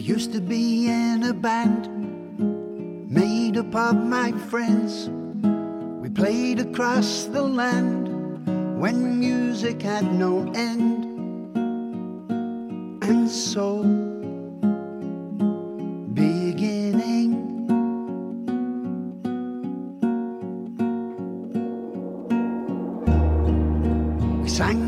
used to be in a band made up of my friends. We played across the land when music had no end. And so, beginning, we sang